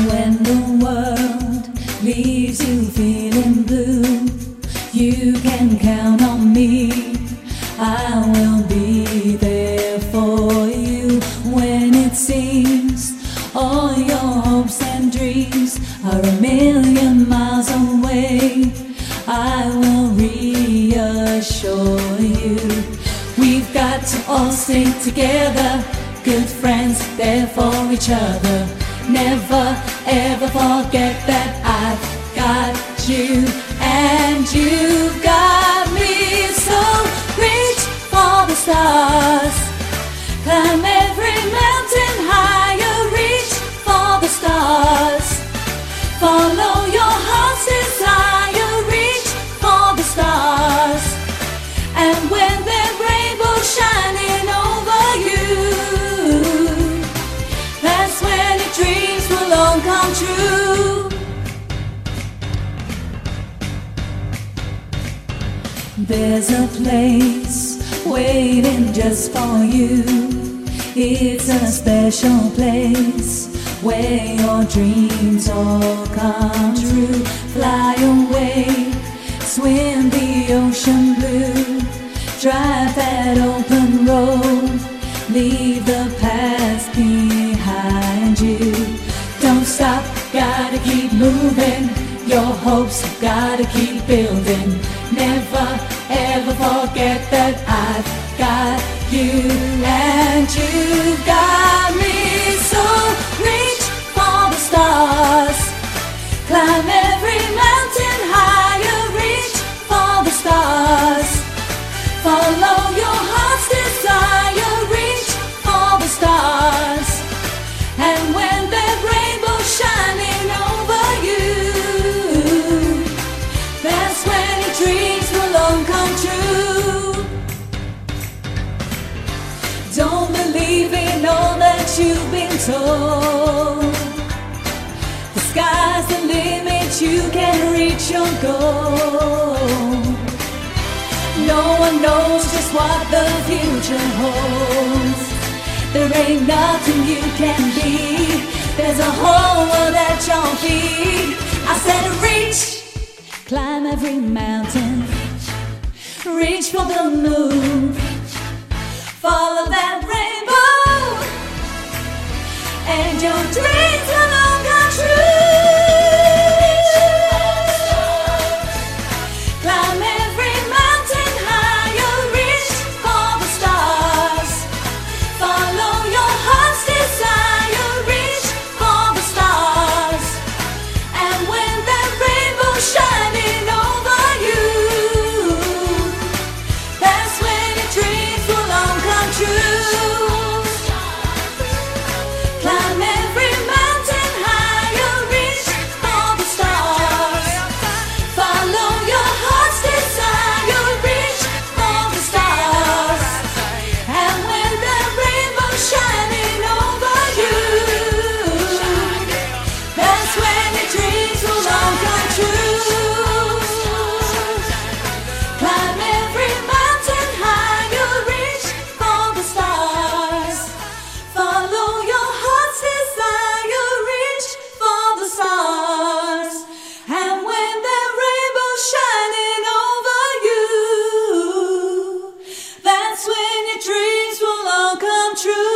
When the world leaves you feeling blue, you can count on me. I will be there for you. When it seems all your hopes and dreams are a million miles away, I will reassure you. We've got to all stick together, good friends there for each other. Never ever forget that I've got you and you've got me. So reach for the stars, climb every mountain higher. Reach for the stars, follow your heart's desire. Reach for the stars, and when that rainbow's shining over you, that's when your dreams will all come true. There's a place waiting just for you. It's a special place where your dreams all come true. Fly away, swim the ocean blue, drive that open road, leave the past behind you. Don't stop, gotta keep moving, your hopes gotta keep building. Never ever forget that I've got you and you've got me. So reach for the stars, climb every mountain higher. Reach for the stars, follow your heart's desire. Reach for the stars, and when that rainbow's shining over you, that's when your dreams will all come true. Don't believe in all that you've been told. The sky's the limit, you can reach your goal. No one knows just what the future holds. There ain't nothing you can be. There's a whole world at your feet. I said reach, climb every mountain, reach for the moon, follow that rainbow, and your dreams will all come true. Climb every mountain higher, reach for the stars, follow your heart's desire. Reach for the stars, and when that rainbow's shining over you, that's when your dreams will all come true. Climb every mountain higher, reach for the stars, follow your heart's desire. Reach for the stars, and when that rainbow's shining over you, that's when your dreams will all come true. Climb every mountain higher, reach for the stars, follow your heart's desire. Reach for the stars, and when that rainbow's shining over you, that's when your dreams will all come true.